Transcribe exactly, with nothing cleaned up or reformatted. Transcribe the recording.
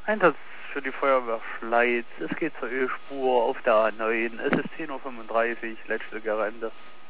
Einsatz für die Feuerwehr Schleiz. Es geht zur Ölspur auf der A neun. Es ist zehn Uhr fünfunddreißig, letzte Gerende.